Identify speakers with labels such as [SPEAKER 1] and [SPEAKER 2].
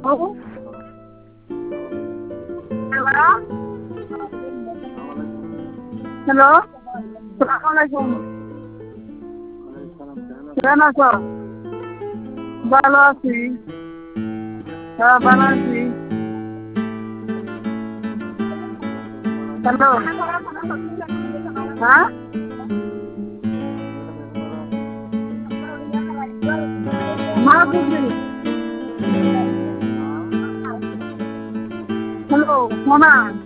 [SPEAKER 1] Hello, আসসালামু আলাইকুম। কেমন আছো? ভালো আছি। হ্যাঁ, ভালো আছি। হ্যালো, হ্যাঁ, মা বুঝি। হ্যালো, সোনা।